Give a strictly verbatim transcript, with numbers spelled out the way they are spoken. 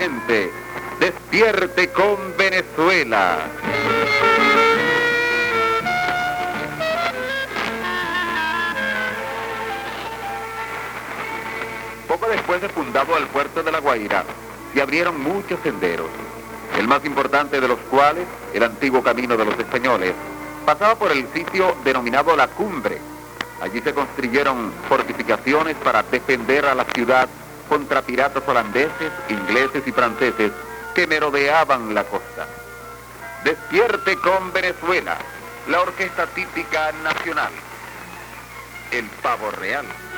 continente. Despierte con Venezuela. Poco después de fundado el puerto de La Guaira, se abrieron muchos senderos, el más importante de los cuales, el antiguo camino de los españoles, pasaba por el sitio denominado La Cumbre. Allí se construyeron fortificaciones para defender a la ciudad contra piratas holandeses, ingleses y franceses que merodeaban la costa. Despierte con Venezuela, la orquesta típica nacional, el pavo real.